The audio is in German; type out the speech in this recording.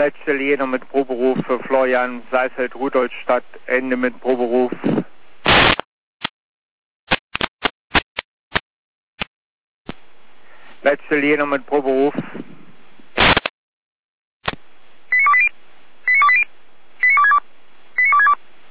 Letzte Linie mit Proberuf für Florian Seifeld, Rudolstadt, Ende mit Proberuf. Letzte Linie mit Proberuf.